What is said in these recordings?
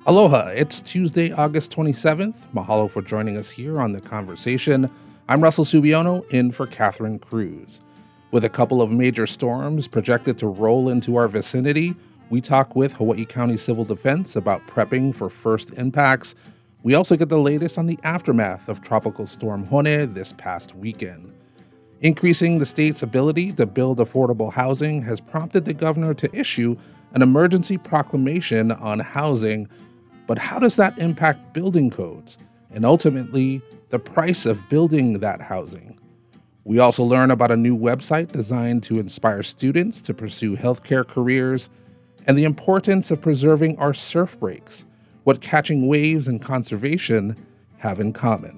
Aloha, it's Tuesday, August 27th. Mahalo for joining us here on The Conversation. I'm Russell Subiono, in for Catherine Cruz. With a couple of major storms projected to roll into our vicinity, we talk with Hawaii County Civil Defense about prepping for first impacts. We also get the latest on the aftermath of Tropical Storm Hone this past weekend. Increasing the state's ability to build affordable housing has prompted the governor to issue an emergency proclamation on housing. But how does that impact building codes and ultimately the price of building that housing? We also learn about a new website designed to inspire students to pursue healthcare careers and the importance of preserving our surf breaks, what catching waves and conservation have in common.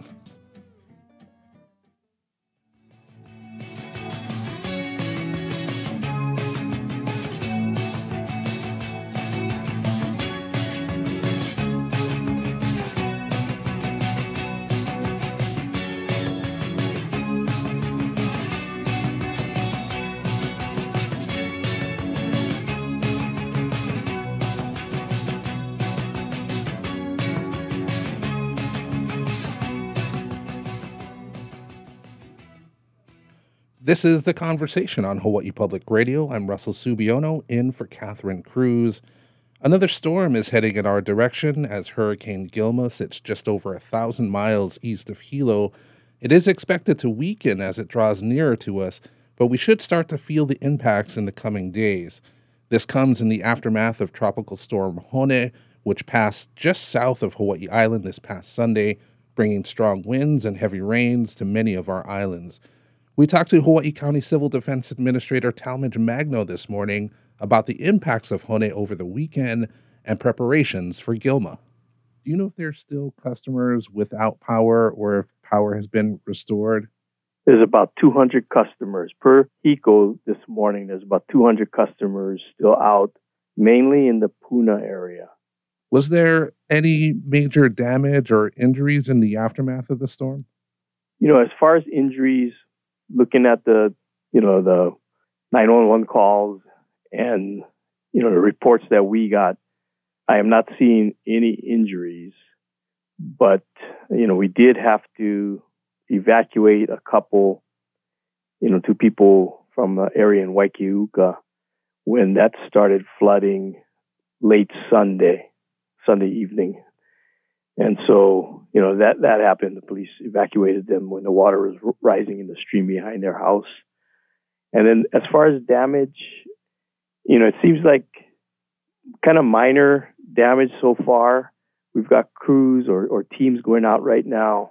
This is The Conversation on Hawaii Public Radio. I'm Russell Subiono, in for Catherine Cruz. Another storm is heading in our direction as Hurricane Gilma sits just over 1,000 miles east of Hilo. It is expected to weaken as it draws nearer to us, but we should start to feel the impacts in the coming days. This comes in the aftermath of Tropical Storm Hone, which passed just south of Hawaii Island this past Sunday, bringing strong winds and heavy rains to many of our islands. We talked to Hawaii County Civil Defense Administrator Talmadge Magno this morning about the impacts of Hone over the weekend and preparations for Gilma. Do you know if there's still customers without power or if power has been restored? There's about 200 customers. Per HECO this morning, there's about 200 customers still out, mainly in the Puna area. Was there any major damage or injuries in the aftermath of the storm? As far as injuries, looking at the 911 calls and, the reports that we got, I am not seeing any injuries. But, we did have to evacuate a couple, two people from an area in Waikiuka when that started flooding late Sunday evening. And so, that happened. The police evacuated them when the water was rising in the stream behind their house. And then as far as damage, it seems like kind of minor damage so far. We've got crews or teams going out right now,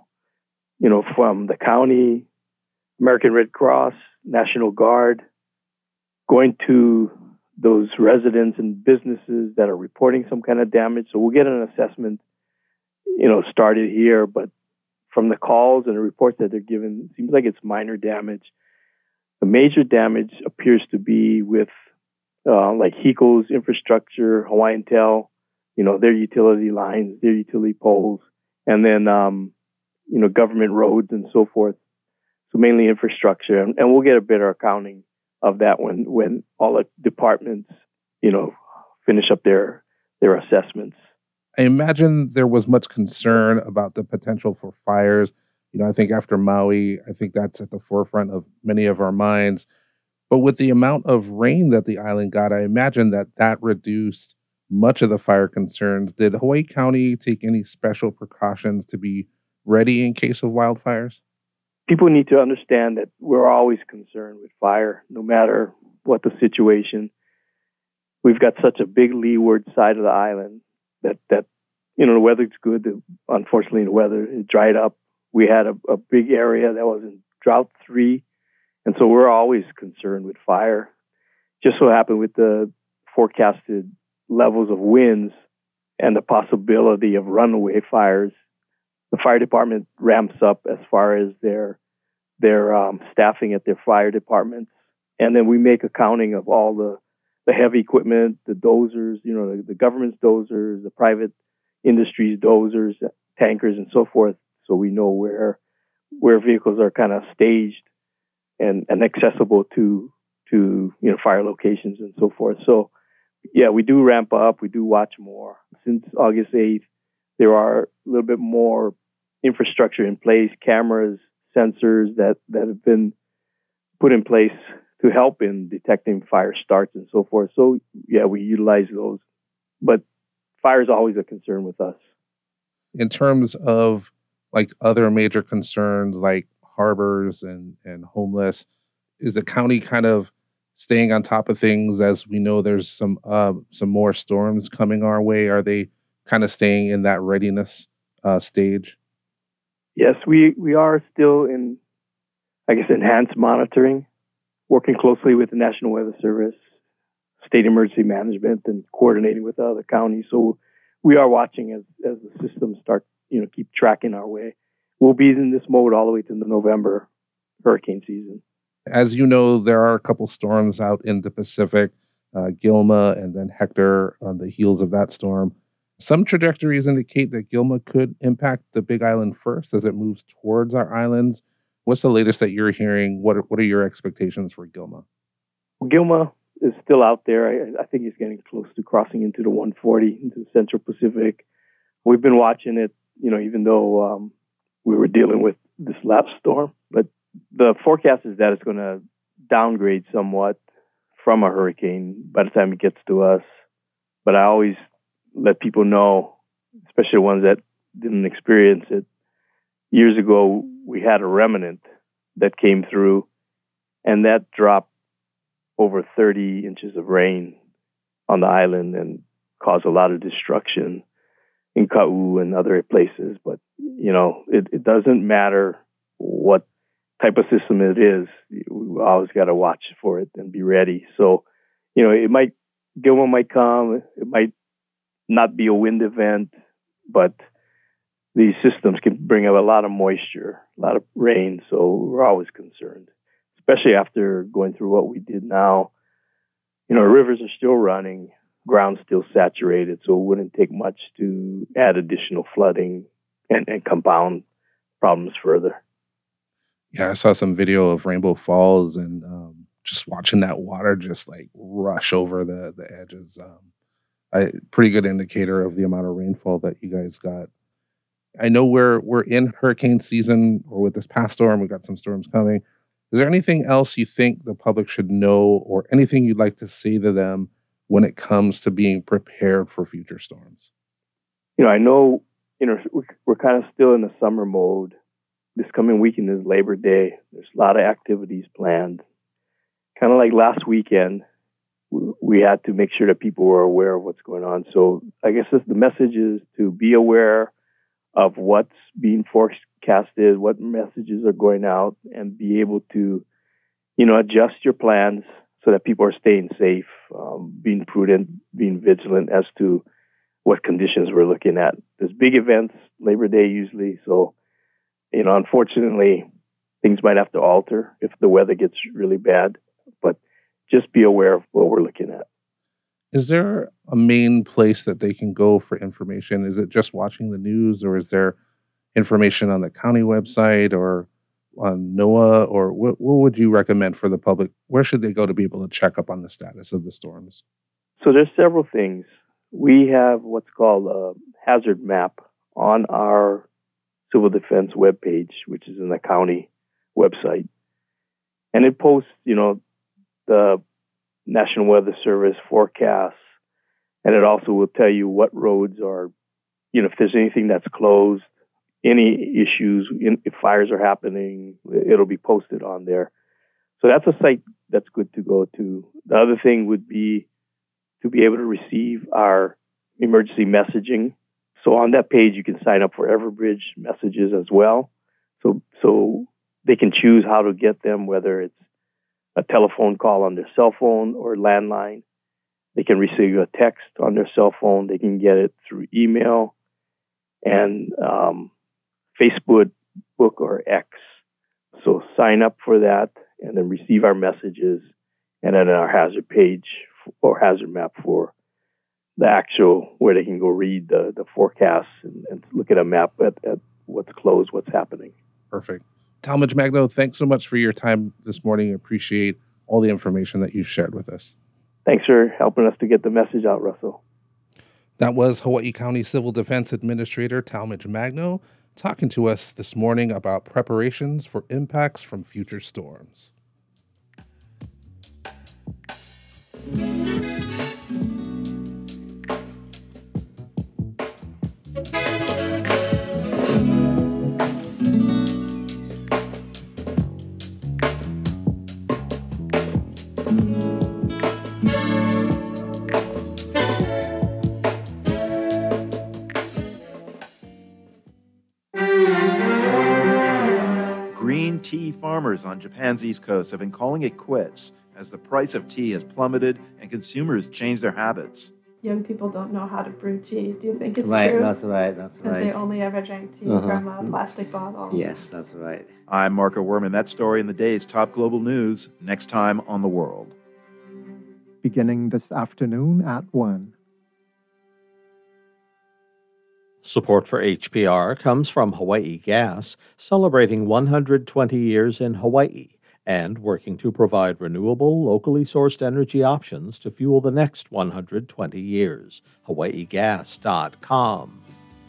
from the county, American Red Cross, National Guard, going to those residents and businesses that are reporting some kind of damage. So we'll get an assessment started here, but from the calls and the reports that they're given, it seems like it's minor damage. The major damage appears to be with like HECO's infrastructure, Hawaiian Tel, their utility lines, their utility poles, and then, government roads and so forth. So mainly infrastructure. And we'll get a better accounting of that when all the departments, finish up their assessments. I imagine there was much concern about the potential for fires. I think after Maui, I think that's at the forefront of many of our minds. But with the amount of rain that the island got, I imagine that reduced much of the fire concerns. Did Hawaii County take any special precautions to be ready in case of wildfires? People need to understand that we're always concerned with fire, no matter what the situation. We've got such a big leeward side of the island that the weather's good. Unfortunately, the weather it dried up. We had a big area that was in drought 3, and so we're always concerned with fire. Just so happened with the forecasted levels of winds and the possibility of runaway fires, the fire department ramps up as far as their staffing at their fire departments, and then we make accounting of all the heavy equipment, the dozers, the government's dozers, the private industries dozers, tankers, and so forth. So we know where vehicles are kind of staged and accessible to fire locations and so forth. So yeah, we do ramp up. We do watch more. since August 8th, there are a little bit more infrastructure in place, cameras, sensors that have been put in place to help in detecting fire starts and so forth. So, yeah, we utilize those. But fire is always a concern with us. In terms of like other major concerns like harbors and homeless, is the county kind of staying on top of things as we know there's some more storms coming our way? Are they kind of staying in that readiness stage? Yes, we are still in, I guess, enhanced monitoring, working closely with the National Weather Service, state emergency management, and coordinating with other counties. So we are watching as the systems start, keep tracking our way. We'll be in this mode all the way to the November hurricane season. As you know, there are a couple storms out in the Pacific, Gilma and then Hector on the heels of that storm. Some trajectories indicate that Gilma could impact the Big Island first as it moves towards our islands. What's the latest that you're hearing? What are your expectations for Gilma? Gilma is still out there. I think it's getting close to crossing into the 140 into the Central Pacific. We've been watching it, even though we were dealing with this last storm. But the forecast is that it's going to downgrade somewhat from a hurricane by the time it gets to us. But I always let people know, especially ones that didn't experience it. Years ago, we had a remnant that came through, and that dropped over 30 inches of rain on the island and caused a lot of destruction in Ka'u and other places. But, it doesn't matter what type of system it is. We always got to watch for it and be ready. So, Gilma might come. It might not be a wind event, but these systems can bring up a lot of moisture, a lot of rain. So we're always concerned, especially after going through what we did now. Rivers are still running, ground's still saturated, so it wouldn't take much to add additional flooding and compound problems further. Yeah, I saw some video of Rainbow Falls and just watching that water just like rush over the edges. Pretty good indicator of the amount of rainfall that you guys got. I know we're in hurricane season, or with this past storm, we've got some storms coming. Is there anything else you think the public should know, or anything you'd like to say to them when it comes to being prepared for future storms? I know, we're kind of still in the summer mode. This coming weekend is Labor Day. There's a lot of activities planned. Kind of like last weekend, we had to make sure that people were aware of what's going on. So I guess the message is to be aware of what's being forecasted, what messages are going out, and be able to, adjust your plans so that people are staying safe, being prudent, being vigilant as to what conditions we're looking at. There's big events, Labor Day usually, so, unfortunately, things might have to alter if the weather gets really bad, but just be aware of what we're looking at. Is there a main place that they can go for information? Is it just watching the news, or is there information on the county website or on NOAA, or what would you recommend for the public? Where should they go to be able to check up on the status of the storms? So there's several things. We have what's called a hazard map on our civil defense webpage, which is in the county website. And it posts, the National Weather Service forecasts, and it also will tell you what roads are, if there's anything that's closed, any issues, if fires are happening, it'll be posted on there. So that's a site that's good to go to. The other thing would be to be able to receive our emergency messaging. So on that page, you can sign up for Everbridge messages as well. So they can choose how to get them, whether it's a telephone call on their cell phone or landline. They can receive a text on their cell phone. They can get it through email and Facebook or X. So sign up for that and then receive our messages, and then our hazard page or hazard map for the actual, where they can go read the forecasts and look at a map at what's closed, what's happening. Perfect. Talmadge Magno, thanks so much for your time this morning. Appreciate all the information that you've shared with us. Thanks for helping us to get the message out, Russell. That was Hawaii County Civil Defense Administrator Talmadge Magno talking to us this morning about preparations for impacts from future storms. Green tea farmers on Japan's east coast have been calling it quits as the price of tea has plummeted and consumers change their habits. Young people don't know how to brew tea. Do you think it's Right, true? that's right. Because they only ever drank tea from a plastic bottle. Yes, that's right. I'm Marco Werman. That story in the day's top global news next time on The World. Beginning this afternoon at 1. Support for HPR comes from Hawaii Gas, celebrating 120 years in Hawaii and working to provide renewable, locally sourced energy options to fuel the next 120 years. HawaiiGas.com.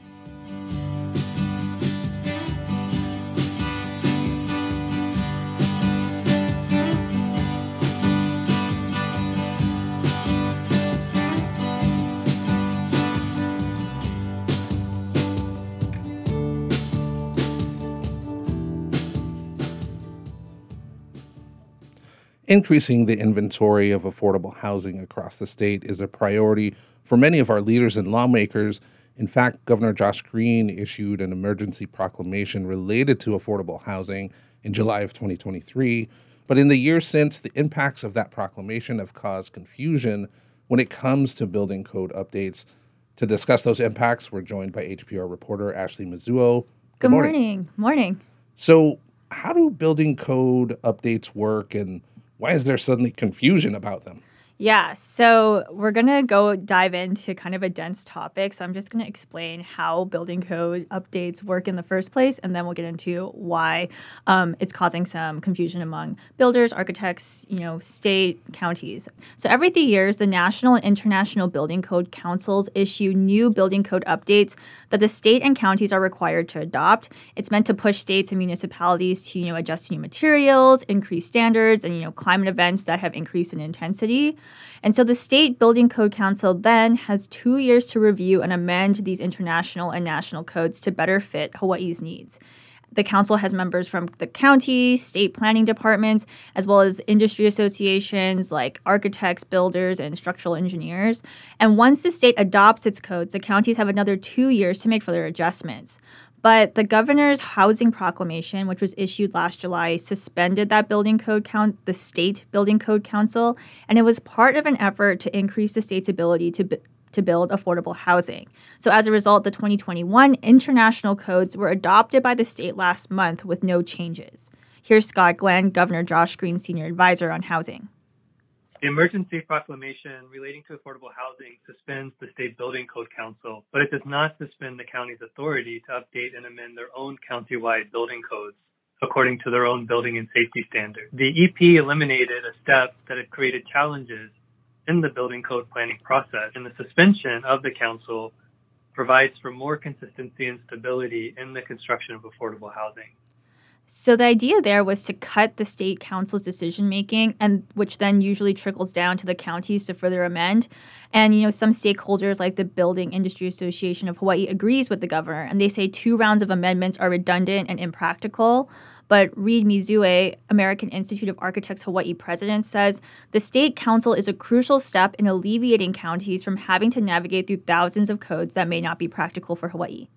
Increasing the inventory of affordable housing across the state is a priority for many of our leaders and lawmakers. In fact, Governor Josh Green issued an emergency proclamation related to affordable housing in July of 2023. But in the years since, the impacts of that proclamation have caused confusion when it comes to building code updates. To discuss those impacts, we're joined by HPR reporter Ashley Mizuo. Good morning. Morning. So, how do building code updates work, and why is there suddenly confusion about them? Yeah, so we're going to dive into kind of a dense topic. So I'm just going to explain how building code updates work in the first place, and then we'll get into why it's causing some confusion among builders, architects, state, counties. So every 3 years, the National and International Building Code Councils issue new building code updates that the state and counties are required to adopt. It's meant to push states and municipalities to, adjust to new materials, increase standards, and, climate events that have increased in intensity. And so the State Building Code Council then has 2 years to review and amend these international and national codes to better fit Hawaii's needs. The council has members from the county, state planning departments, as well as industry associations like architects, builders, and structural engineers. And once the state adopts its codes, the counties have another 2 years to make further adjustments. But the governor's housing proclamation, which was issued last July, suspended that the state building code council, and it was part of an effort to increase the state's ability to build affordable housing. So as a result, the 2021 international codes were adopted by the state last month with no changes. Here's Scott Glenn, Governor Josh Green's senior advisor on housing. The emergency proclamation relating to affordable housing suspends the State Building Code Council, but it does not suspend the county's authority to update and amend their own countywide building codes according to their own building and safety standards. The EP eliminated a step that had created challenges in the building code planning process, and the suspension of the council provides for more consistency and stability in the construction of affordable housing. So the idea there was to cut the state council's decision-making, and which then usually trickles down to the counties to further amend. And, some stakeholders like the Building Industry Association of Hawaii agrees with the governor, and they say 2 rounds of amendments are redundant and impractical. But Reed Mizue, American Institute of Architects Hawaii president, says the state council is a crucial step in alleviating counties from having to navigate through thousands of codes that may not be practical for Hawaii.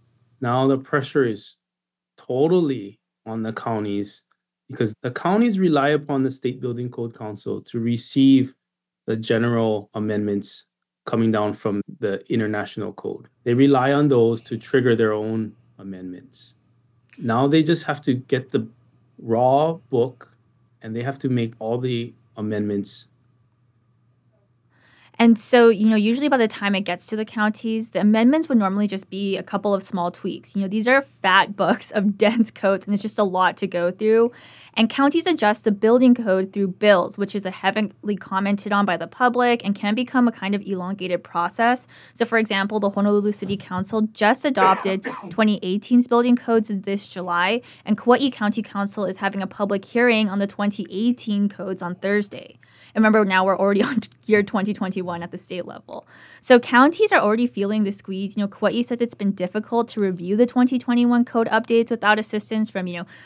Now the pressure is totally on the counties because the counties rely upon the State Building Code Council to receive the general amendments coming down from the international code. They rely on those to trigger their own amendments. Now they just have to get the raw book and they have to make all the amendments. And so, usually by the time it gets to the counties, the amendments would normally just be a couple of small tweaks. These are fat books of dense codes, and it's just a lot to go through. And counties adjust the building code through bills, which is a heavily commented on by the public and can become a kind of elongated process. So, for example, the Honolulu City Council just adopted 2018's building codes this July, and Kauai County Council is having a public hearing on the 2018 codes on Thursday. And remember, now we're already on year 2021 at the state level. So counties are already feeling the squeeze. Kauai says it's been difficult to review the 2021 code updates without assistance from,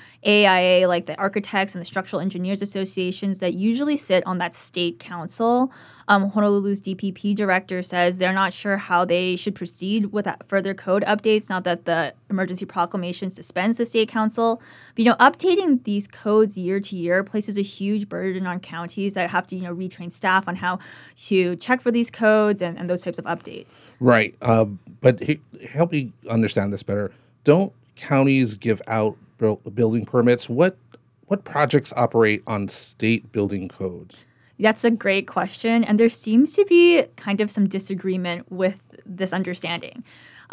AIA, like the architects and the structural engineers associations that usually sit on that state council. Honolulu's DPP director says they're not sure how they should proceed with further code updates now that the emergency proclamation suspends the state council. But, updating these codes year to year places a huge burden on counties that have to, retrain staff on how to check for these codes and those types of updates. Right. But help me understand this better. Don't counties give out building permits? What projects operate on state building codes? That's a great question. And there seems to be kind of some disagreement with this understanding.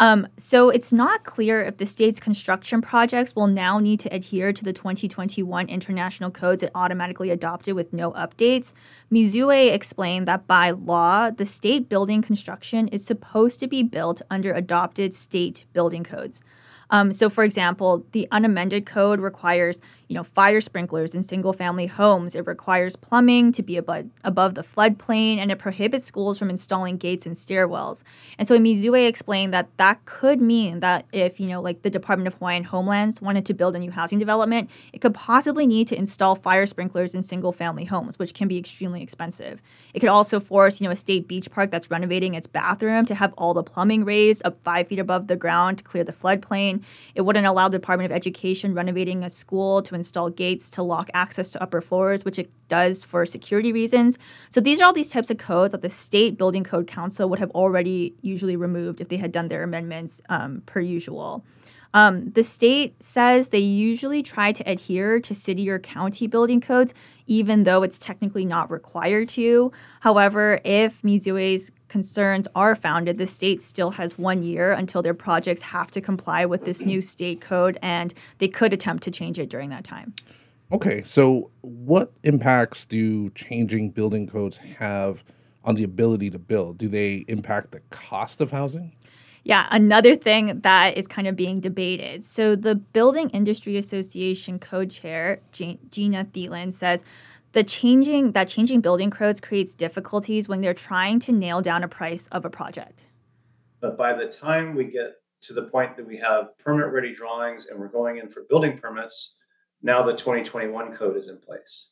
So it's not clear if the state's construction projects will now need to adhere to the 2021 international codes it automatically adopted with no updates. Mizue explained that by law, the state building construction is supposed to be built under adopted state building codes. So, for example, the unamended code requires, fire sprinklers in single-family homes. It requires plumbing to be above the floodplain, and it prohibits schools from installing gates and stairwells. And so Mizue explained that could mean that if, like the Department of Hawaiian Homelands wanted to build a new housing development, it could possibly need to install fire sprinklers in single-family homes, which can be extremely expensive. It could also force, a state beach park that's renovating its bathroom to have all the plumbing raised up 5 feet above the ground to clear the floodplain. It wouldn't allow the Department of Education renovating a school to install gates to lock access to upper floors, which it does for security reasons. So these are all these types of codes that the State Building Code Council would have already usually removed if they had done their amendments per usual. The state says they usually try to adhere to city or county building codes, even though it's technically not required to. However, if Mizue's concerns are founded, the state still has 1 year until their projects have to comply with this new state code, and they could attempt to change it during that time. Okay, so what impacts do changing building codes have on the ability to build? Do they impact the cost of housing? Yeah, another thing that is kind of being debated. So the Building Industry Association co-chair, Gina Thielen, says changing building codes creates difficulties when they're trying to nail down a price of a project. But by the time we get to the point that we have permit-ready drawings and we're going in for building permits, now the 2021 code is in place.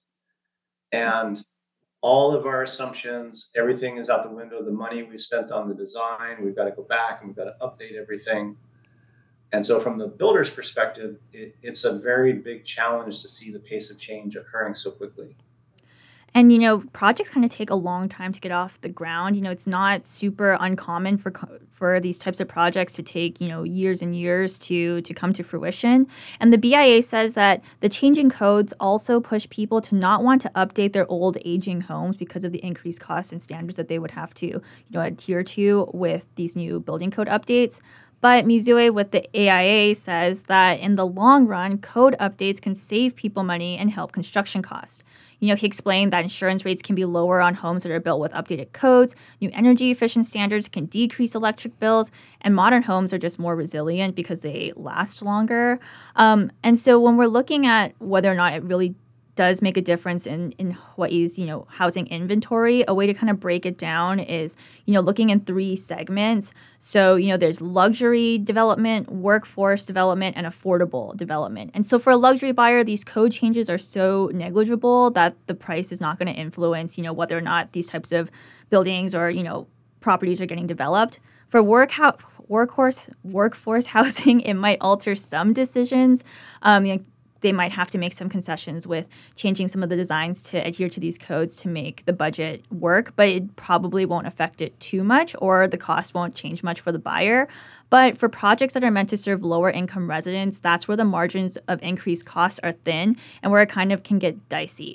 And all of our assumptions, everything is out the window. The money we spent on the design, we've got to go back and we've got to update everything. And so from the builder's perspective, it's a very big challenge to see the pace of change occurring so quickly. And, projects kind of take a long time to get off the ground. It's not super uncommon for these types of projects to take, years and years to come to fruition. And the BIA says that the changing codes also push people to not want to update their old aging homes because of the increased costs and standards that they would have to, adhere to with these new building code updates. But Mizue with the AIA says that in the long run, code updates can save people money and help construction costs. He explained that insurance rates can be lower on homes that are built with updated codes, new energy efficient standards can decrease electric bills, and modern homes are just more resilient because they last longer. And so when we're looking at whether or not it really does make a difference in Hawaii's, housing inventory, a way to kind of break it down is, looking in 3 segments. So, there's luxury development, workforce development, and affordable development. And so for a luxury buyer, these code changes are so negligible that the price is not going to influence, whether or not these types of buildings or, properties are getting developed. For workforce housing, it might alter some decisions. They might have to make some concessions with changing some of the designs to adhere to these codes to make the budget work, but it probably won't affect it too much, or the cost won't change much for the buyer. But for projects that are meant to serve lower income residents, that's where the margins of increased costs are thin and where it kind of can get dicey.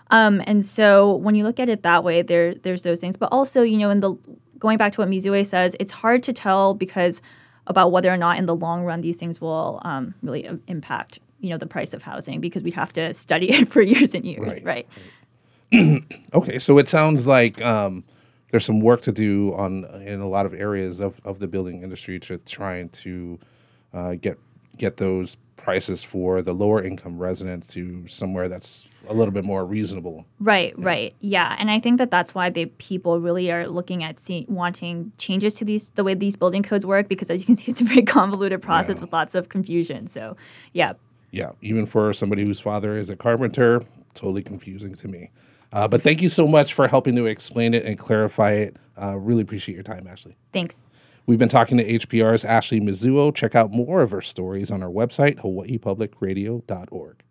And so when you look at it that way, there's those things. But also, going back to what Mizue says, it's hard to tell because about whether or not in the long run these things will really impact, the price of housing, because we'd have to study it for years and years, right? Okay, so it sounds like there's some work to do in a lot of areas of the building industry to trying to get those prices for the lower income residents to somewhere that's a little bit more reasonable. Right. Yeah. And I think that's why people really are looking at wanting changes to the way these building codes work, because as you can see, it's a very convoluted process with lots of confusion. So, yeah. Yeah. Even for somebody whose father is a carpenter, totally confusing to me. But thank you so much for helping to explain it and clarify it. Really appreciate your time, Ashley. Thanks. We've been talking to HPR's Ashley Mizuo. Check out more of her stories on our website, hawaiipublicradio.org.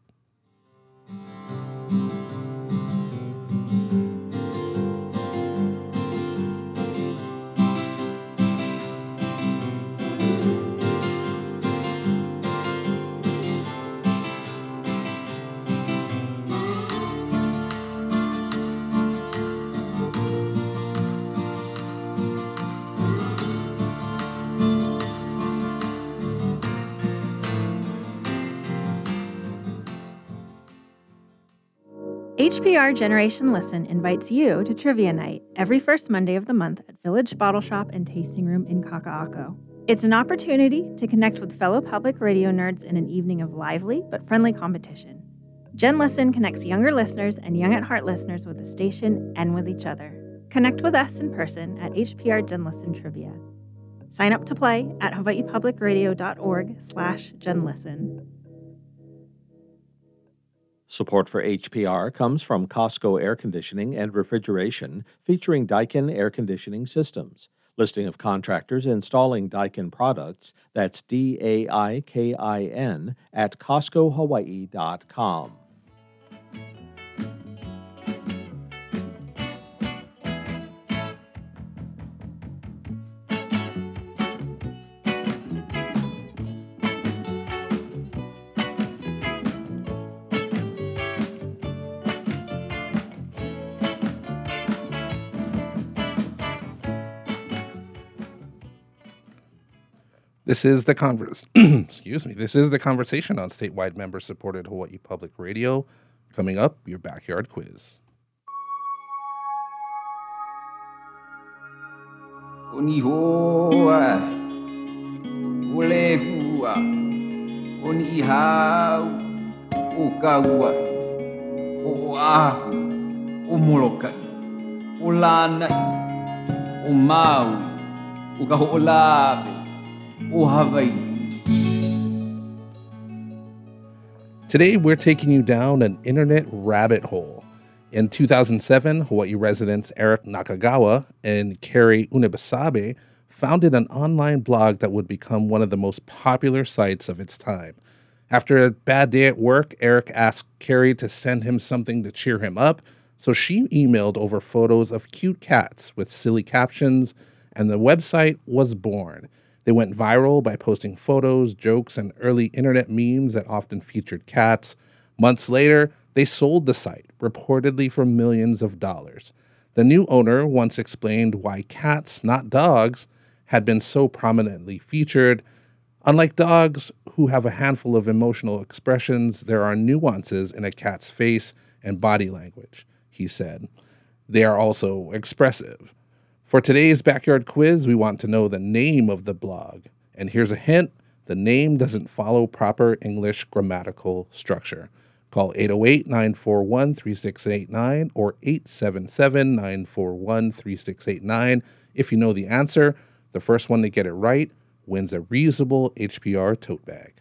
HPR Generation Listen invites you to Trivia Night every first Monday of the month at Village Bottle Shop and Tasting Room in Kaka'ako. It's an opportunity to connect with fellow public radio nerds in an evening of lively but friendly competition. Gen Listen connects younger listeners and young at heart listeners with the station and with each other. Connect with us in person at HPR Gen Listen Trivia. Sign up to play at hawaiipublicradio.org/genlisten. Support for HPR comes from Costco Air Conditioning and Refrigeration, featuring Daikin Air Conditioning Systems. Listing of contractors installing Daikin products, that's DAIKIN, at CostcoHawaii.com. This is the This is the conversation on statewide member-supported Hawaii Public Radio. Coming up, your backyard quiz. Onihua, olehua, onihau, okaua, oahu, omolokai, olanai, omau, okaho'olabe. Today, we're taking you down an internet rabbit hole. In 2007, Hawaii residents Eric Nakagawa and Carrie Unebasabe founded an online blog that would become one of the most popular sites of its time. After a bad day at work, Eric asked Carrie to send him something to cheer him up, so she emailed over photos of cute cats with silly captions, and the website was born. They went viral by posting photos, jokes, and early internet memes that often featured cats. Months later, they sold the site, reportedly for millions of dollars. The new owner once explained why cats, not dogs, had been so prominently featured. Unlike dogs, who have a handful of emotional expressions, there are nuances in a cat's face and body language, he said. They are also expressive. For today's backyard quiz, we want to know the name of the blog. And here's a hint, the name doesn't follow proper English grammatical structure. Call 808-941-3689 or 877-941-3689. If you know the answer, the first one to get it right wins a reusable HPR tote bag.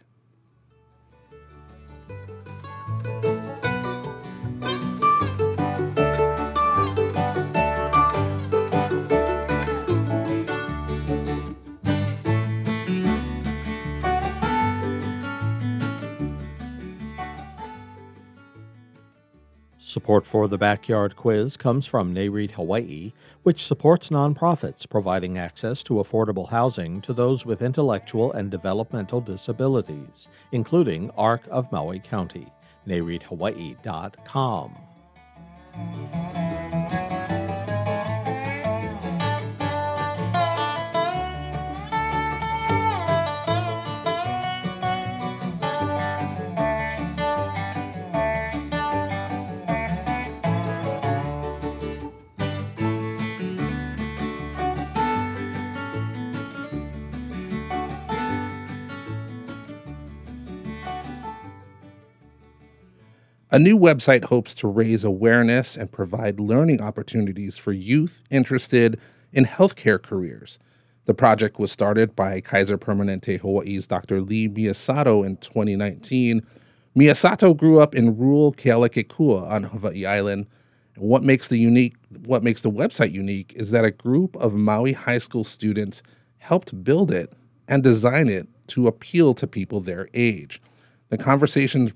Support for the Backyard Quiz comes from NAREIT Hawaii, which supports nonprofits providing access to affordable housing to those with intellectual and developmental disabilities, including ARC of Maui County, NAREITHawaii.com. A new website hopes to raise awareness and provide learning opportunities for youth interested in healthcare careers. The project was started by Kaiser Permanente Hawaii's Dr. Lee Miyasato in 2019. Miyasato grew up in rural Kealakekua on Hawaii Island. And what makes the website unique is that a group of Maui high school students helped build it and design it to appeal to people their age. The conversations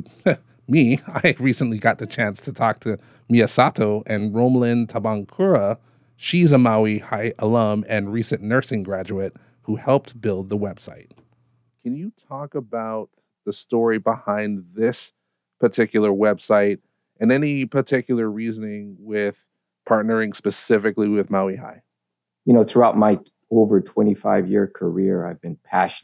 I recently got the chance to talk to Miyasato and Romelyn Tabankura. She's a Maui High alum and recent nursing graduate who helped build the website. Can you talk about the story behind this particular website and any particular reasoning with partnering specifically with Maui High? Throughout my over 25-year career, I've been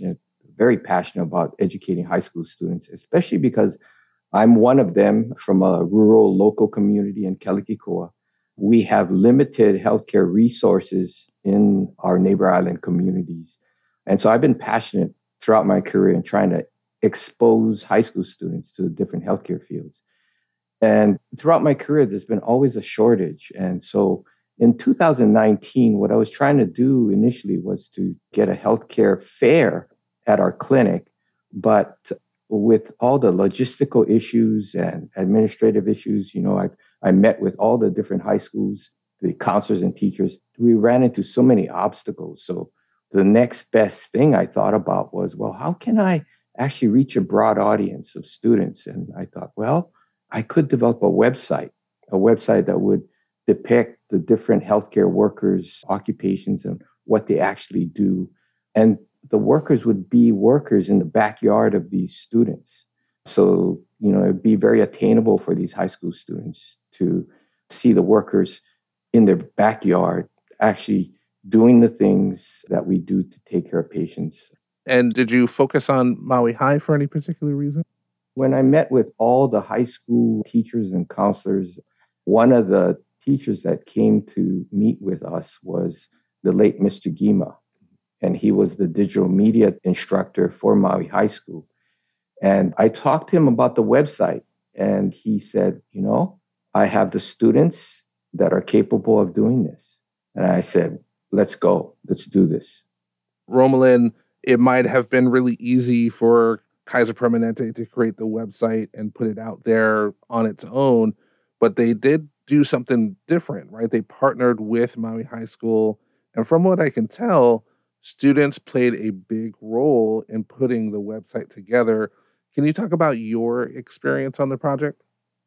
very passionate about educating high school students, especially because I'm one of them from a rural local community in Kealakekua. We have limited healthcare resources in our neighbor island communities. And so I've been passionate throughout my career in trying to expose high school students to different healthcare fields. And throughout my career, there's been always a shortage. And so in 2019, what I was trying to do initially was to get a healthcare fair at our clinic, but with all the logistical issues and administrative issues, I met with all the different high schools, the counselors and teachers. We ran into so many obstacles. So the next best thing I thought about was, well, how can I actually reach a broad audience of students? And I thought, well, I could develop a website that would depict the different healthcare workers' occupations and what they actually do. And the workers would be workers in the backyard of these students. So, it'd be very attainable for these high school students to see the workers in their backyard actually doing the things that we do to take care of patients. And did you focus on Maui High for any particular reason? When I met with all the high school teachers and counselors, one of the teachers that came to meet with us was the late Mr. Gima. And he was the digital media instructor for Maui High School. And I talked to him about the website, and he said, I have the students that are capable of doing this. And I said, let's go. Let's do this. Romelyn, it might have been really easy for Kaiser Permanente to create the website and put it out there on its own, but they did do something different, right? They partnered with Maui High School. And from what I can tell, students played a big role in putting the website together. Can you talk about your experience on the project?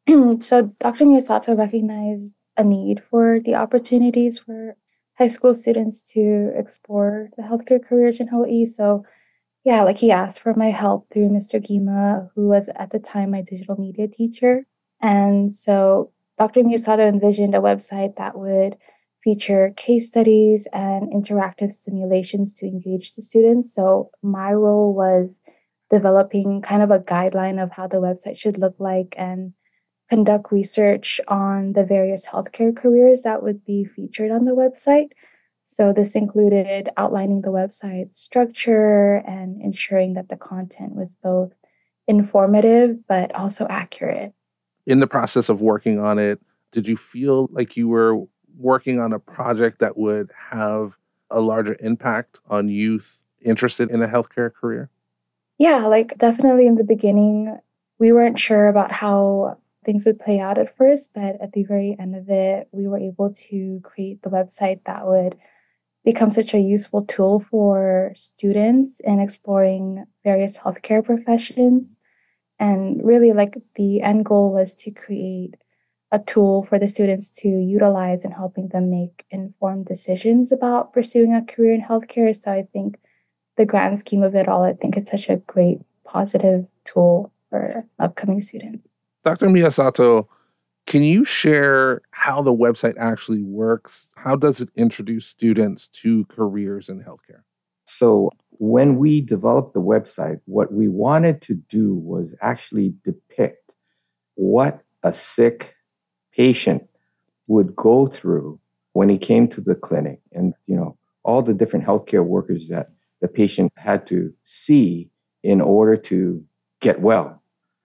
So Dr. Miyasato recognized a need for the opportunities for high school students to explore the healthcare careers in Hawaii. So yeah, he asked for my help through Mr. Gima, who was at the time my digital media teacher. And so Dr. Miyasato envisioned a website that would feature case studies and interactive simulations to engage the students. So my role was developing kind of a guideline of how the website should look like and conduct research on the various healthcare careers that would be featured on the website. So this included outlining the website structure and ensuring that the content was both informative but also accurate. In the process of working on it, did you feel like you were working on a project that would have a larger impact on youth interested in a healthcare career? Yeah, definitely in the beginning, we weren't sure about how things would play out at first, but at the very end of it, we were able to create the website that would become such a useful tool for students in exploring various healthcare professions. And really, the end goal was to create a tool for the students to utilize in helping them make informed decisions about pursuing a career in healthcare. So I think the grand scheme of it all, I think it's such a great positive tool for upcoming students. Dr. Miyasato, Can you share how the website actually works? How does it introduce students to careers in healthcare? So when we developed the website, what we wanted to do was actually depict what a sick patient would go through when he came to the clinic, and all the different healthcare workers that the patient had to see in order to get well.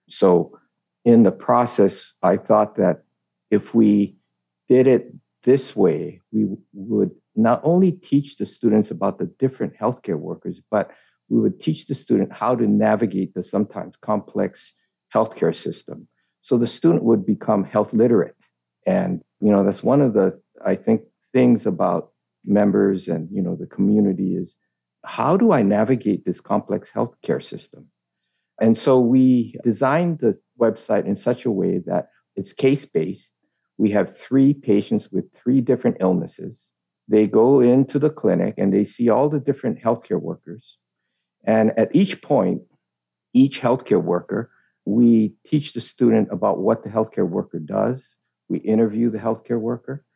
So in the process, I thought that if we did it this way, we would not only teach the students about the different healthcare workers, but we would teach the student how to navigate the sometimes complex healthcare system. So the student would become health literate. And, that's one of the, I think, things about members and, the community is, how do I navigate this complex healthcare system? And so we designed the website in such a way that it's case-based. We have 3 patients with 3 different illnesses. They go into the clinic and they see all the different healthcare workers. And at each point, each healthcare worker, we teach the student about what the healthcare worker does. We interview the healthcare worker.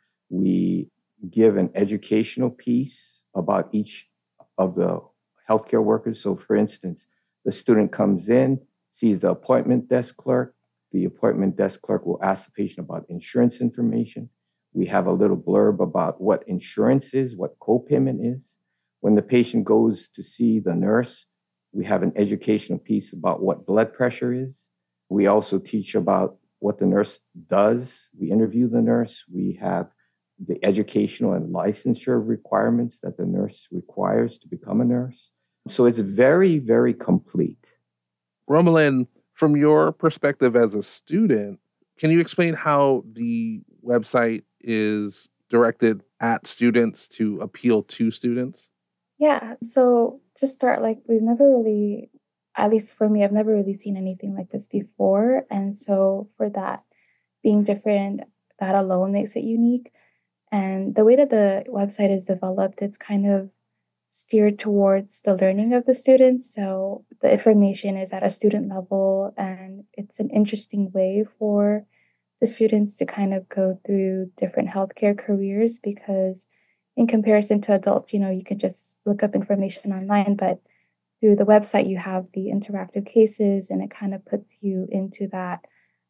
We give an educational piece about each of the healthcare workers. So for instance, the student comes in, sees the appointment desk clerk. The appointment desk clerk will ask the patient about insurance information. We have a little blurb about what insurance is, what co-payment is. When the patient goes to see the nurse, we have an educational piece about what blood pressure is. We also teach about what the nurse does. We interview the nurse. We have the educational and licensure requirements that the nurse requires to become a nurse. So it's very, very complete. Romelyn, from your perspective as a student, can you explain how the website is directed at students to appeal to students? Yeah. So to start, like we've never really, at least for me, I've never really seen anything like this before. And so for that being different, that alone makes it unique. And the way that the website is developed, it's kind of steered towards the learning of the students. So the information is at a student level, and it's an interesting way for the students to kind of go through different healthcare careers because in comparison to adults, you can just look up information online, but through the website, you have the interactive cases and it kind of puts you into that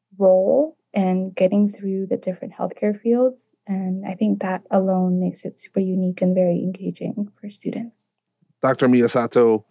role and getting through the different healthcare fields. And I think that alone makes it super unique and very engaging for students. Dr. Miyasato,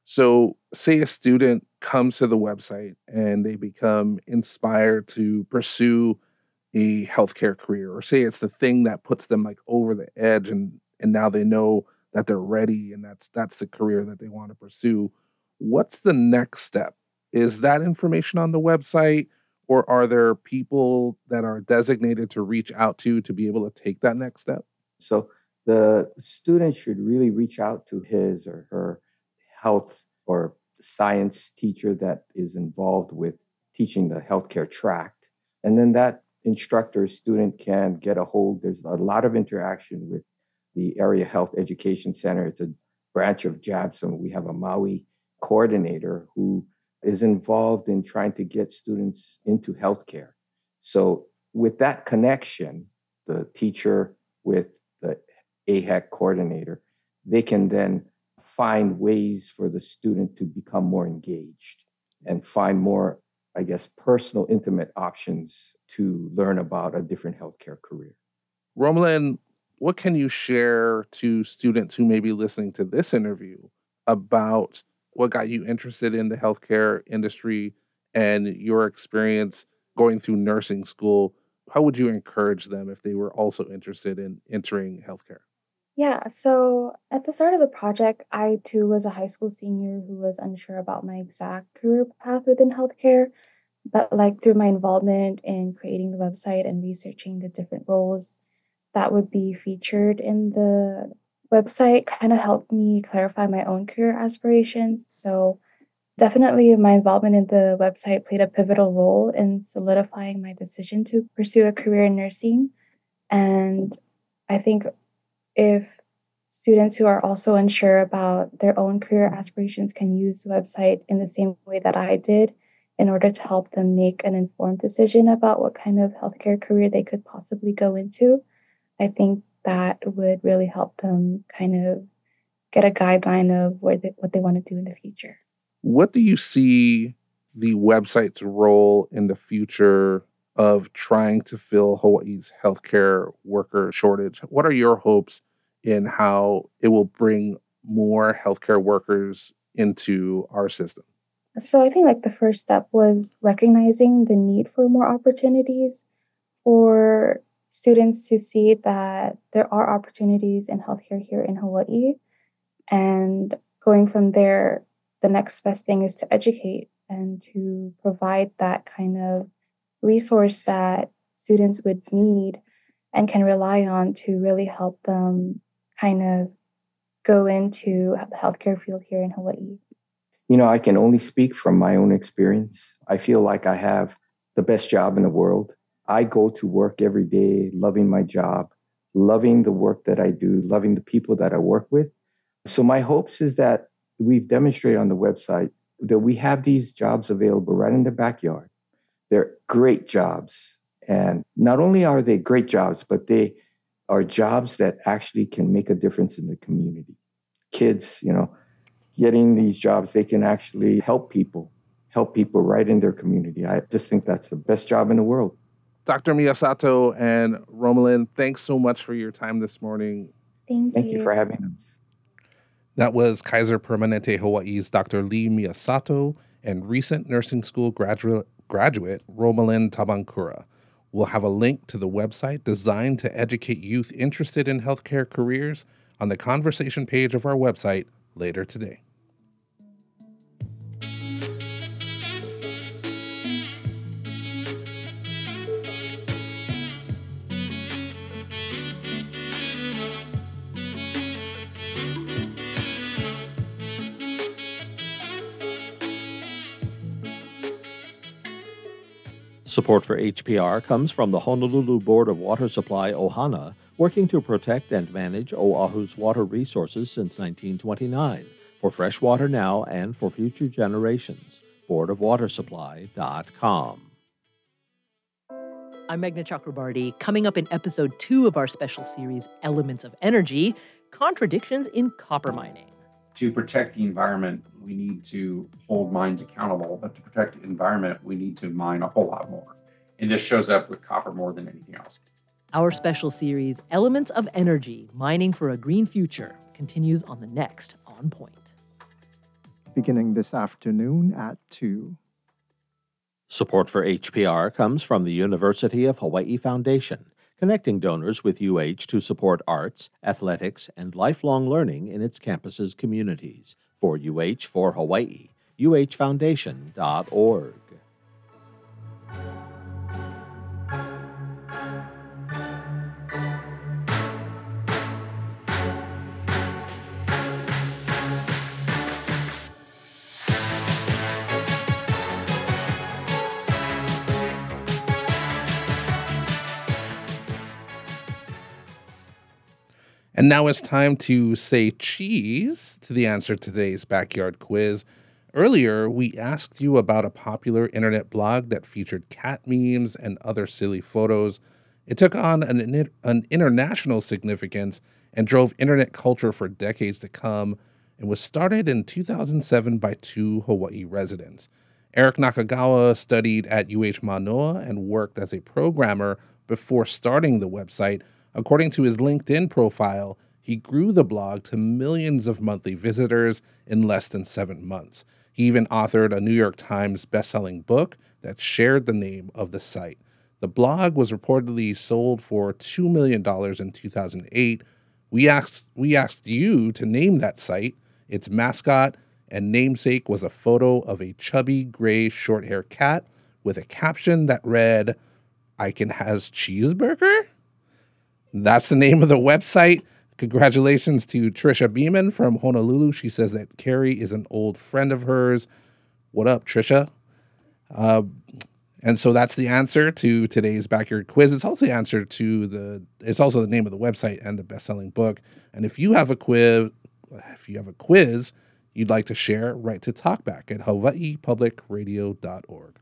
so say a student comes to the website and they become inspired to pursue a healthcare career, or say it's the thing that puts them like over the edge and now they know that they're ready and that's the career that they want to pursue. What's the next step? Is that information on the website, or are there people that are designated to reach out to be able to take that next step? So the student should really reach out to his or her health or science teacher that is involved with teaching the healthcare track. And then that instructor student can get a hold. There's a lot of interaction with the Area Health Education Center. It's a branch of JABSOM. We have a Maui coordinator who is involved in trying to get students into healthcare. So with that connection, the teacher with the AHEC coordinator, they can then find ways for the student to become more engaged and find more, I guess, personal, intimate options to learn about a different healthcare career. Romelyn, what can you share to students who may be listening to this interview about what got you interested in the healthcare industry and your experience going through nursing school? How would you encourage them if they were also interested in entering healthcare? Yeah, so at the start of the project, I too was a high school senior who was unsure about my exact career path within healthcare. But like through my involvement in creating the website and researching the different roles that would be featured in the website kind of helped me clarify my own career aspirations. So definitely my involvement in the website played a pivotal role in solidifying my decision to pursue a career in nursing. And I think if students who are also unsure about their own career aspirations can use the website in the same way that I did in order to help them make an informed decision about what kind of healthcare career they could possibly go into. I think that would really help them kind of get a guideline of what they want to do in the future. What do you see the website's role in the future of trying to fill Hawaii's healthcare worker shortage? What are your hopes in how it will bring more healthcare workers into our system? So I think like the first step was recognizing the need for more opportunities for students to see that there are opportunities in healthcare here in Hawaii. And going from there, the next best thing is to educate and to provide that kind of resource that students would need and can rely on to really help them kind of go into the healthcare field here in Hawaii. I can only speak from my own experience. I feel like I have the best job in the world. I go to work every day, loving my job, loving the work that I do, loving the people that I work with. So my hopes is that we've demonstrated on the website that we have these jobs available right in the backyard. They're great jobs. And not only are they great jobs, but they are jobs that actually can make a difference in the community. Kids, getting these jobs, they can actually help people right in their community. I just think that's the best job in the world. Dr. Miyasato and Romelyn, thanks so much for your time this morning. Thank you for having us. That was Kaiser Permanente Hawaii's Dr. Lee Miyasato and recent nursing school graduate Romelyn Tabankura. We'll have a link to the website designed to educate youth interested in healthcare careers on the conversation page of our website later today. Support for HPR comes from the Honolulu Board of Water Supply, Ohana, working to protect and manage Oahu's water resources since 1929, for fresh water now and for future generations. boardofwatersupply.com. I'm Meghna Chakrabarty. Coming up in episode 2 of our special series, Elements of Energy, contradictions in copper mining. To protect the environment, we need to hold mines accountable, but to protect the environment, we need to mine a whole lot more. And this shows up with copper more than anything else. Our special series, Elements of Energy, Mining for a Green Future, continues on the next On Point. Beginning this afternoon at 2. Support for HPR comes from the University of Hawaii Foundation, connecting donors with UH to support arts, athletics, and lifelong learning in its campus's communities. For UH for Hawaii, uhfoundation.org. And now it's time to say cheese to the answer to today's backyard quiz. Earlier, we asked you about a popular internet blog that featured cat memes and other silly photos. It took on an international significance and drove internet culture for decades to come, and was started in 2007 by 2 Hawaii residents. Eric Nakagawa studied at UH Manoa and worked as a programmer before starting the website. According to his LinkedIn profile, he grew the blog to millions of monthly visitors in less than 7 months. He even authored a New York Times bestselling book that shared the name of the site. The blog was reportedly sold for $2 million in 2008. We asked you to name that site. Its mascot and namesake was a photo of a chubby gray short-hair cat with a caption that read, "I can has cheeseburger?" That's the name of the website. Congratulations to Trisha Beeman from Honolulu. She says that Carrie is an old friend of hers. What up, Trisha? And so that's the answer to today's backyard quiz. It's also the answer to it's also the name of the website and the best-selling book. And if you have a quiz, you'd like to share, write to talkback@hawaiipublicradio.org.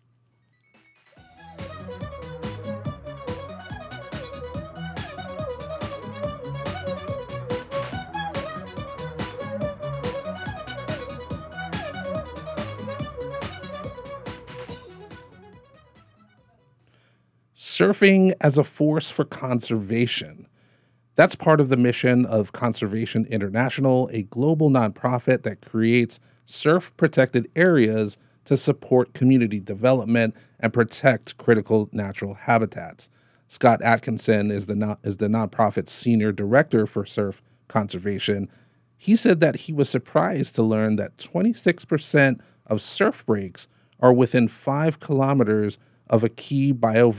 Surfing as a force for conservation. That's part of the mission of Conservation International, a global nonprofit that creates surf-protected areas to support community development and protect critical natural habitats. Scott Atkinson is the nonprofit's senior director for surf conservation. He said that he was surprised to learn that 26% of surf breaks are within 5 kilometers of a key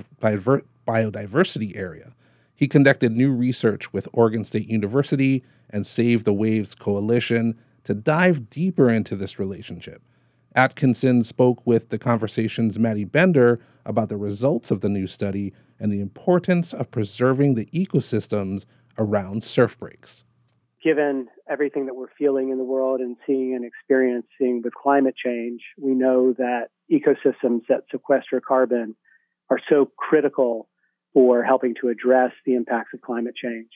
biodiversity area. He conducted new research with Oregon State University and Save the Waves Coalition to dive deeper into this relationship. Atkinson spoke with The Conversation's Maddie Bender about the results of the new study and the importance of preserving the ecosystems around surf breaks. Given everything that we're feeling in the world and seeing and experiencing with climate change, we know that ecosystems that sequester carbon are so critical for helping to address the impacts of climate change.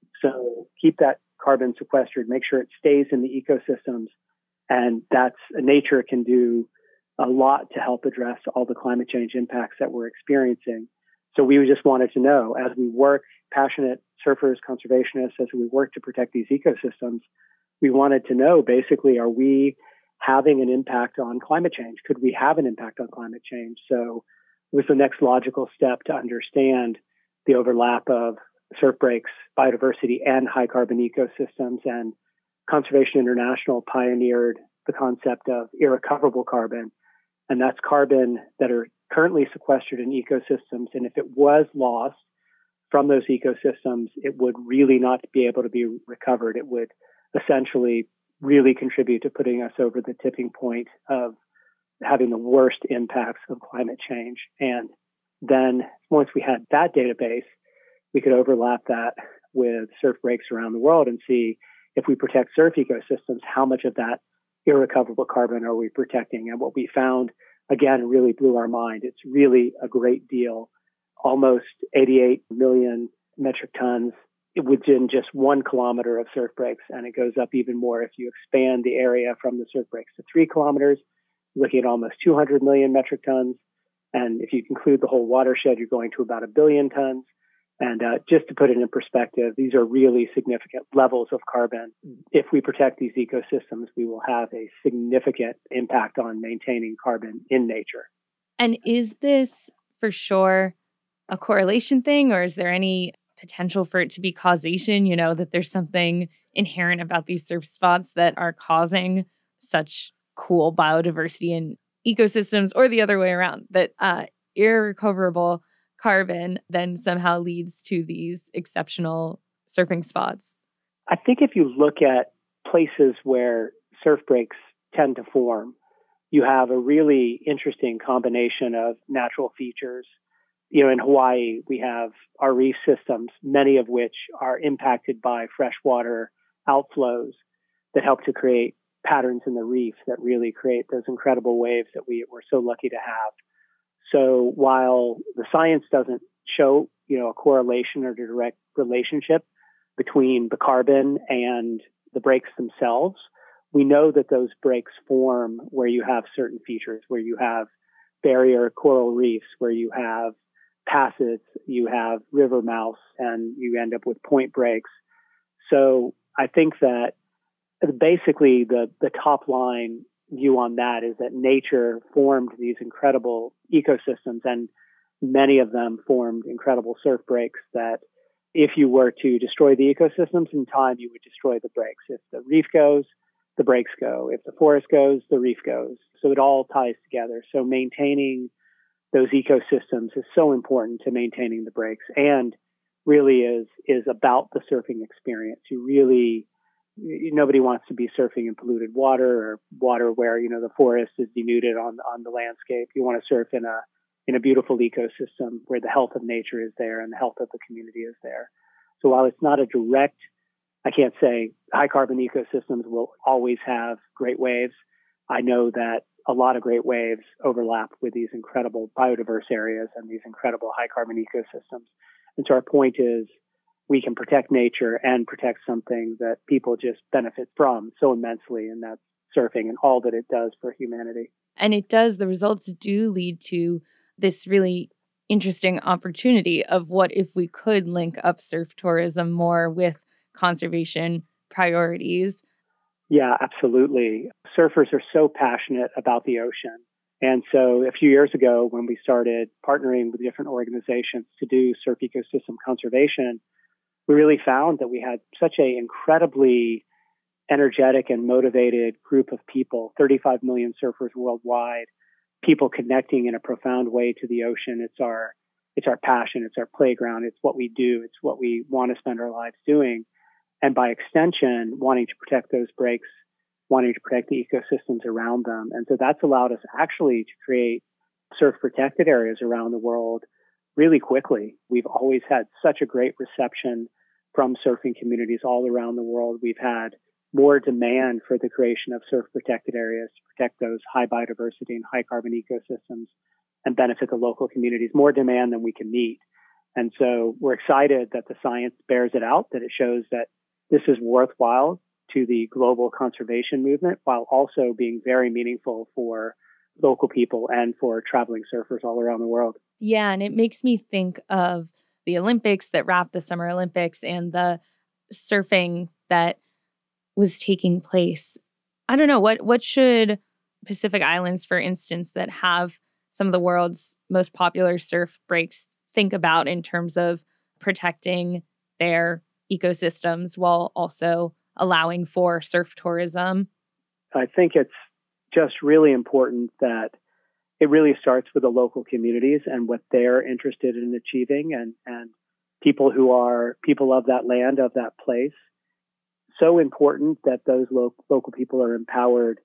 So keep that carbon sequestered, make sure it stays in the ecosystems, and nature can do a lot to help address all the climate change impacts that we're experiencing. So we just wanted to know, as we work, passionate surfers, conservationists, as we work to protect these ecosystems, we wanted to know, basically, are we having an impact on climate change? Could we have an impact on climate change? So it was the next logical step to understand the overlap of surf breaks, biodiversity, and high carbon ecosystems. And Conservation International pioneered the concept of irrecoverable carbon. And that's carbon that are currently sequestered in ecosystems. And if it was lost from those ecosystems, it would really not be able to be recovered. It would essentially really contribute to putting us over the tipping point of having the worst impacts of climate change. And then once we had that database, we could overlap that with surf breaks around the world and see if we protect surf ecosystems, how much of that irrecoverable carbon are we protecting? And what we found, again, really blew our mind. It's really a great deal, almost 88 million metric tons within just 1 kilometer of surf breaks. And it goes up even more if you expand the area from the surf breaks to 3 kilometers, looking at almost 200 million metric tons. And if you include the whole watershed, you're going to about 1 billion tons. And just to put it in perspective, these are really significant levels of carbon. If we protect these ecosystems, we will have a significant impact on maintaining carbon in nature. And is this for sure a correlation thing, or is there any potential for it to be causation? You know, that there's something inherent about these surf spots that are causing such cool biodiversity and ecosystems, or the other way around, that irrecoverable carbon then somehow leads to these exceptional surfing spots? I think if you look at places where surf breaks tend to form, you have a really interesting combination of natural features. You know, in Hawaii, we have our reef systems, many of which are impacted by freshwater outflows that help to create patterns in the reef that really create those incredible waves that we're so lucky to have. So while the science doesn't show, a correlation or a direct relationship between the carbon and the breaks themselves, we know that those breaks form where you have certain features, where you have barrier coral reefs, where you have passage, you have river mouths, and you end up with point breaks. So I think that basically the top line view on that is that nature formed these incredible ecosystems, and many of them formed incredible surf breaks that if you were to destroy the ecosystems in time, you would destroy the breaks. If the reef goes, the breaks go. If the forest goes, the reef goes. So it all ties together. So maintaining those ecosystems is so important to maintaining the breaks, and really is about the surfing experience. Nobody wants to be surfing in polluted water or water where, the forest is denuded on the landscape. You want to surf in a beautiful ecosystem where the health of nature is there and the health of the community is there. So while it's not a direct I can't say high carbon ecosystems will always have great waves. I know that a lot of great waves overlap with these incredible biodiverse areas and these incredible high carbon ecosystems. And so our point is we can protect nature and protect something that people just benefit from so immensely, and that's surfing and all that it does for humanity. And it does, the results do lead to this really interesting opportunity of what if we could link up surf tourism more with conservation priorities. Yeah, absolutely. Surfers are so passionate about the ocean. And so a few years ago, when we started partnering with different organizations to do surf ecosystem conservation, we really found that we had such an incredibly energetic and motivated group of people, 35 million surfers worldwide, people connecting in a profound way to the ocean. It's our passion, it's our playground, it's what we do, it's what we want to spend our lives doing. And by extension, wanting to protect those breaks, wanting to protect the ecosystems around them. And so that's allowed us actually to create surf protected areas around the world really quickly. We've always had such a great reception from surfing communities all around the world. We've had more demand for the creation of surf protected areas to protect those high biodiversity and high carbon ecosystems and benefit the local communities, more demand than we can meet. And so we're excited that the science bears it out, that it shows that this is worthwhile to the global conservation movement while also being very meaningful for local people and for traveling surfers all around the world. Yeah, and it makes me think of the Olympics that wrapped the Summer Olympics and the surfing that was taking place. I don't know, what should Pacific Islands, for instance, that have some of the world's most popular surf breaks think about in terms of protecting their ecosystems while also allowing for surf tourism? I think it's just really important that it really starts with the local communities and what they're interested in achieving and people who are people of that land, of that place. So important that those local people are empowered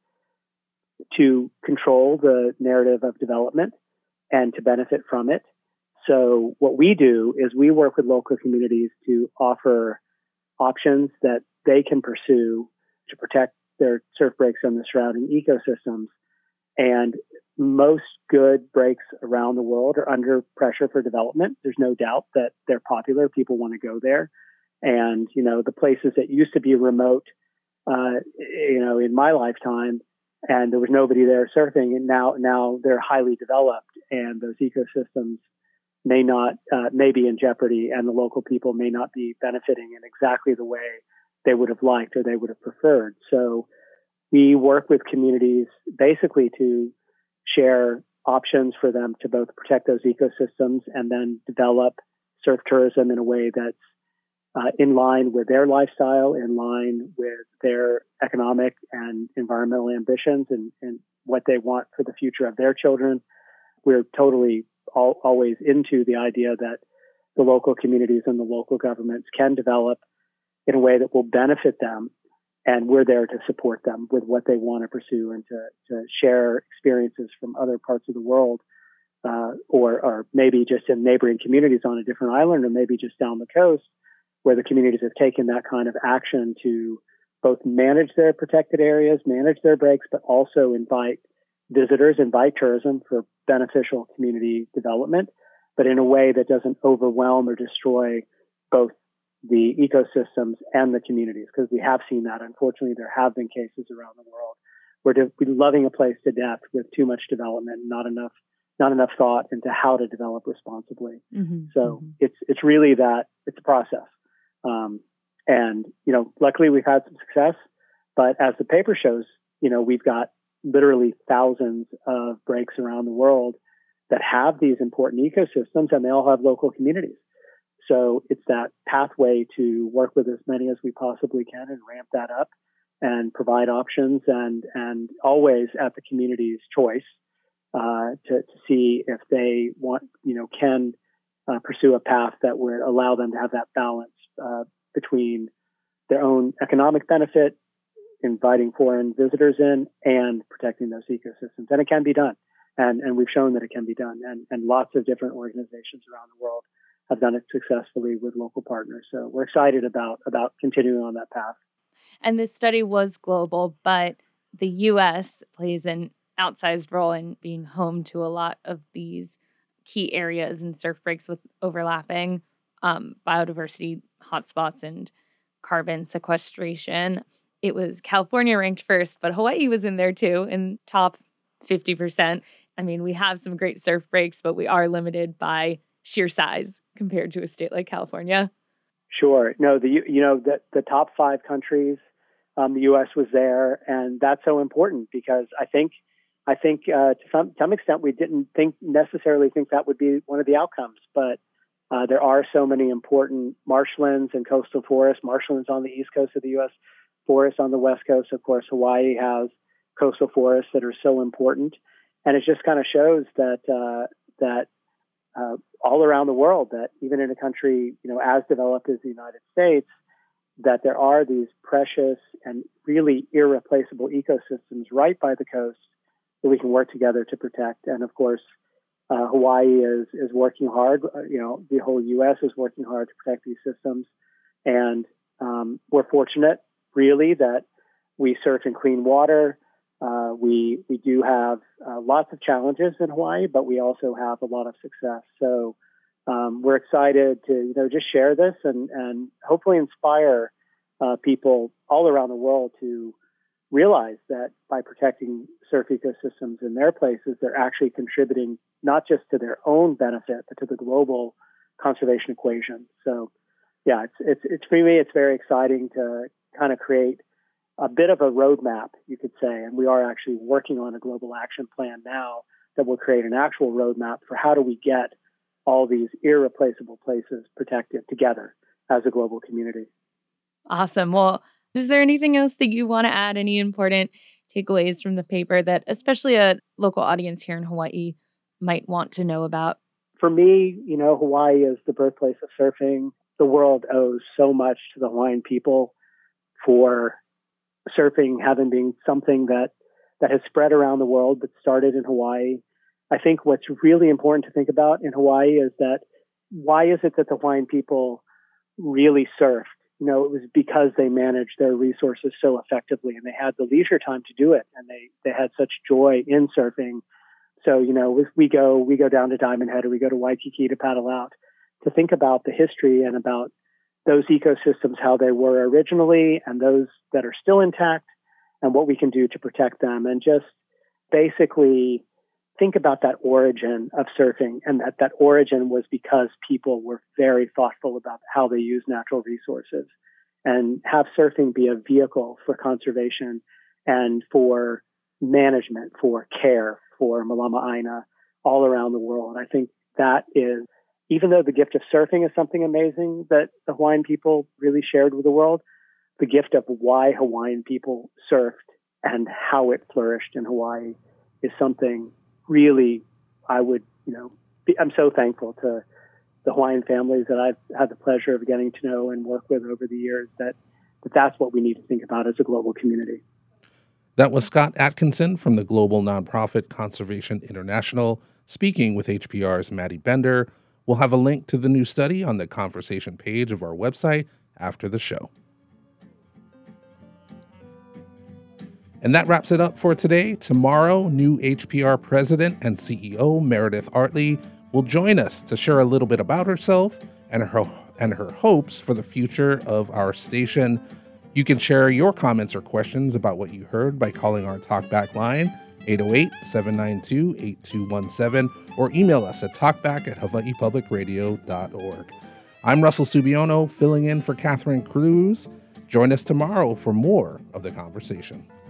to control the narrative of development and to benefit from it. So what we do is we work with local communities to offer options that they can pursue to protect their surf breaks and the surrounding ecosystems. And most good breaks around the world are under pressure for development. There's no doubt that they're popular. People want to go there. And, the places that used to be remote, in my lifetime, and there was nobody there surfing, and now they're highly developed, and those ecosystems may be in jeopardy, and the local people may not be benefiting in exactly the way they would have liked or they would have preferred. So we work with communities basically to share options for them to both protect those ecosystems and then develop surf tourism in a way that's in line with their lifestyle, in line with their economic and environmental ambitions and what they want for the future of their children. We're totally always into the idea that the local communities and the local governments can develop in a way that will benefit them. And we're there to support them with what they want to pursue and to share experiences from other parts of the world, or maybe just in neighboring communities on a different island, or maybe just down the coast, where the communities have taken that kind of action to both manage their protected areas, manage their breaks, but also invite visitors, invite tourism for beneficial community development, but in a way that doesn't overwhelm or destroy both the ecosystems and the communities, because we have seen that. Unfortunately, there have been cases around the world where we're loving a place to death with too much development and not enough thought into how to develop responsibly. Mm-hmm. So it's really that it's a process. And luckily we've had some success, but as the paper shows, we've got literally thousands of breaks around the world that have these important ecosystems, and they all have local communities. So it's that pathway to work with as many as we possibly can and ramp that up and provide options and always at the community's choice to see if they want, can pursue a path that would allow them to have that balance between their own economic benefit, inviting foreign visitors in, and protecting those ecosystems. And it can be done. And we've shown that it can be done. And lots of different organizations around the world have done it successfully with local partners. So we're excited about continuing on that path. And this study was global, but the U.S. plays an outsized role in being home to a lot of these key areas and surf breaks with overlapping biodiversity hotspots and carbon sequestration. It was California ranked first, but Hawaii was in there too, in top 50%. I mean, we have some great surf breaks, but we are limited by sheer size compared to a state like California. Sure. No, the top 5 countries, the U.S. was there, and that's so important because I think to some extent we didn't necessarily think that would be one of the outcomes, but there are so many important marshlands and coastal forests. Marshlands on the east coast of the U.S., forests on the west coast. Of course, Hawaii has coastal forests that are so important, and it just kind of shows that all around the world, that even in a country as developed as the United States, that there are these precious and really irreplaceable ecosystems right by the coast that we can work together to protect. And of course, Hawaii is working hard. The whole U.S. is working hard to protect these systems, and we're fortunate, really, that we surf in clean water. We do have lots of challenges in Hawaii, but we also have a lot of success. So we're excited to just share this and hopefully inspire people all around the world to realize that by protecting surf ecosystems in their places, they're actually contributing not just to their own benefit, but to the global conservation equation. So, yeah, it's for me, it's very exciting to kind of create a bit of a roadmap, you could say, and we are actually working on a global action plan now that will create an actual roadmap for how do we get all these irreplaceable places protected together as a global community. Awesome. Well, is there anything else that you want to add? Any important takeaways from the paper that especially a local audience here in Hawaii might want to know about? For me, Hawaii is the birthplace of surfing. The world owes so much to the Hawaiian people for surfing having been something that has spread around the world, but started in Hawaii. I think what's really important to think about in Hawaii is that why is it that the Hawaiian people really surfed? It was because they managed their resources so effectively, and they had the leisure time to do it, and they had such joy in surfing. So, if we go down to Diamond Head or we go to Waikiki to paddle out, to think about the history and about those ecosystems, how they were originally, and those that are still intact, and what we can do to protect them, and just basically think about that origin of surfing, and that origin was because people were very thoughtful about how they use natural resources, and have surfing be a vehicle for conservation and for management, for care, for Malama Aina all around the world. I think that is, even though the gift of surfing is something amazing that the Hawaiian people really shared with the world, the gift of why Hawaiian people surfed and how it flourished in Hawaii is something really I'm so thankful to the Hawaiian families that I've had the pleasure of getting to know and work with over the years, that's what we need to think about as a global community. That was Scott Atkinson from the global nonprofit Conservation International, speaking with HPR's Maddie Bender. We'll have a link to the new study on the conversation page of our website after the show. And that wraps it up for today. Tomorrow, new HPR President and CEO Meredith Artley will join us to share a little bit about herself and her hopes for the future of our station. You can share your comments or questions about what you heard by calling our talkback line, 808-792-8217, or email us at talkback@hawaiipublicradio.org. I'm Russell Subiono, filling in for Catherine Cruz. Join us tomorrow for more of the conversation.